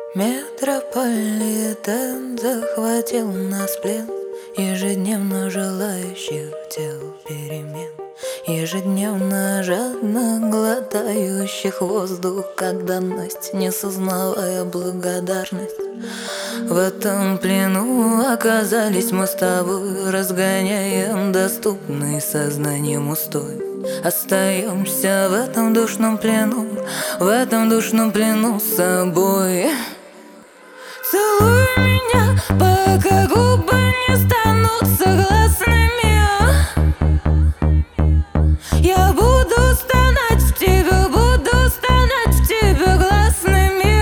Метрополитен захватил нас в плен, ежедневно желающих тел перемен, ежедневно жадно глотающих воздух как данность, не сознавая благодарность. В этом плену оказались мы с тобой, разгоняем доступный сознанием устой. Остаемся в этом душном плену, в этом душном плену с собой. Целуй меня, пока губы не станут согласными. Я буду стонать в тебе, буду стонать в тебе гласными.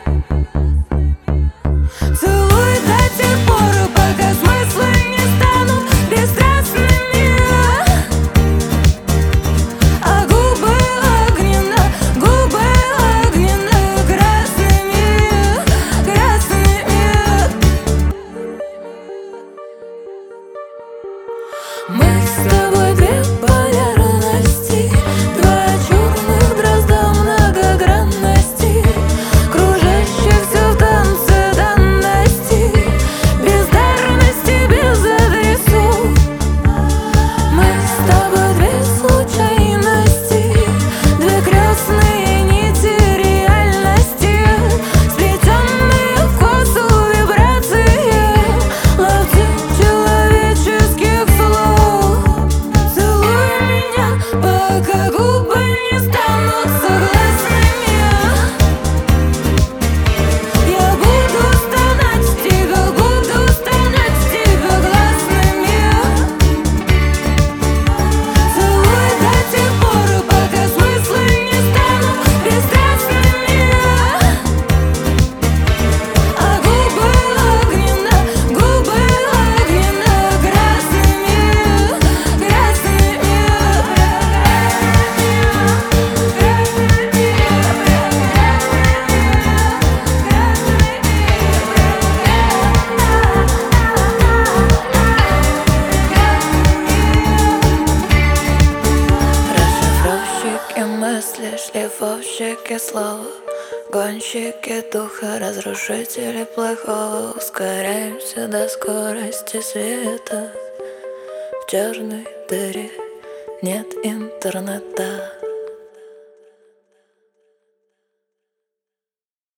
Целуй до тех пор, пока смыслы не станут бесстрастными. А губы огненно-красными, красными. Мы с тобой две полярности, два черных дрозда многогранности, кружащихся в танце данности, бездарности без адресов. Мы с тобой две случайности, две крестные нити реальности, сплетенные в косу вибрации, ловцы человеческих слов. Целуй меня, пока губы не станут согласными. Я буду стонать в тебе, буду стонать в тебе гласными. Целуй до тех пор, пока смыслы не станут бесстрастными. А губы огненно-красными, Расшифровщики мысли, шлифовщики слова, гонщики духа, разрушители плохого. Ускоряемся до скорости света. В черной дыре нет интернета.